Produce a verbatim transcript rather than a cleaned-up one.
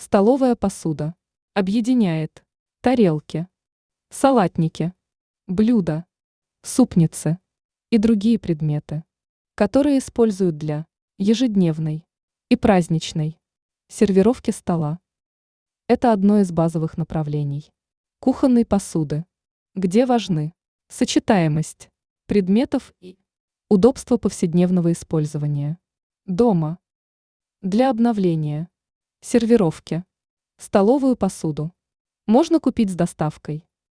Столовая посуда объединяет тарелки, салатники, блюда, супницы и другие предметы, которые используют для ежедневной и праздничной сервировки стола. Это одно из базовых направлений кухонной посуды, где важны сочетаемость предметов и удобство повседневного использования. Дома. Для обновления сервировки столовую посуду можно купить с доставкой